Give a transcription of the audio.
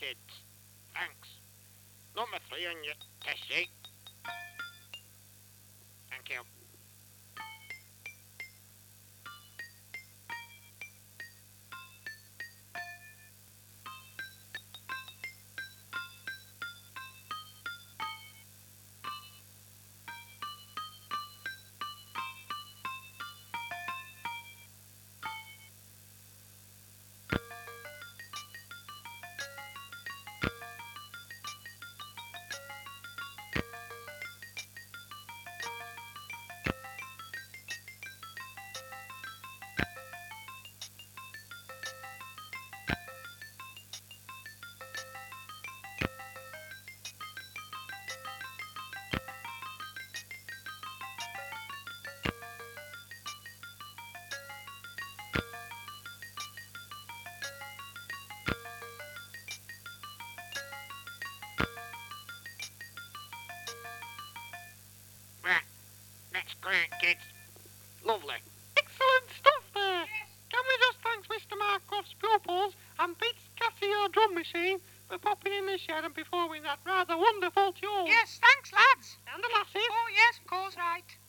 kids. Thanks. Number 3 on your test sheet. Thank you. Right, that's great, kids. Lovely. Excellent stuff there. Can we just thank Mr. Markov's pupils and Pete's Casio drum machine for popping in the shed and performing that rather wonderful tune? Yes, thanks, lads. And the lasses. Oh, yes, of course, right.